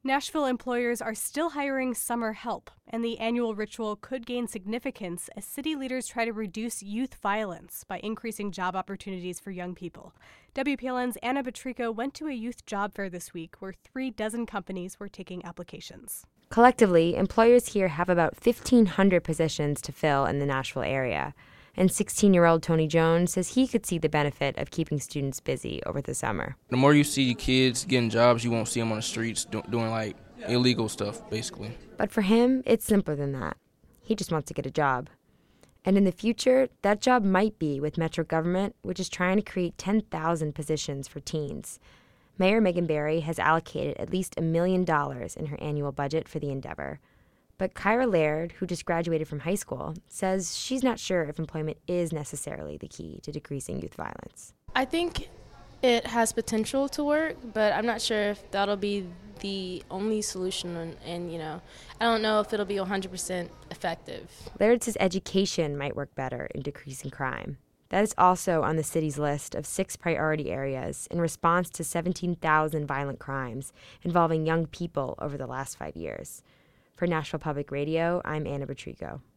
Nashville employers are still hiring summer help, and the annual ritual could gain significance as city leaders try to reduce youth violence by increasing job opportunities for young people. WPLN's Anna Batrico went to a youth job fair this week where 36 companies were taking applications. Collectively, employers here have about 1,500 positions to fill in the Nashville area. And 16-year-old Tony Jones says he could see the benefit of keeping students busy over the summer. The more you see kids getting jobs, you won't see them on the streets doing like illegal stuff, basically. But for him, it's simpler than that. He just wants to get a job. And in the future, that job might be with Metro government, which is trying to create 10,000 positions for teens. Mayor Megan Barry has allocated at least $1 million in her annual budget for the endeavor. But Kyra Laird, who just graduated from high school, says she's not sure if employment is necessarily the key to decreasing youth violence. I think it has potential to work, but I'm not sure if that'll be the only solution, and I don't know if it'll be 100% effective. Laird says education might work better in decreasing crime. That is also on the city's list of 6 priority areas in response to 17,000 violent crimes involving young people over the last 5 years. For Nashville Public Radio, I'm Anna Batrico.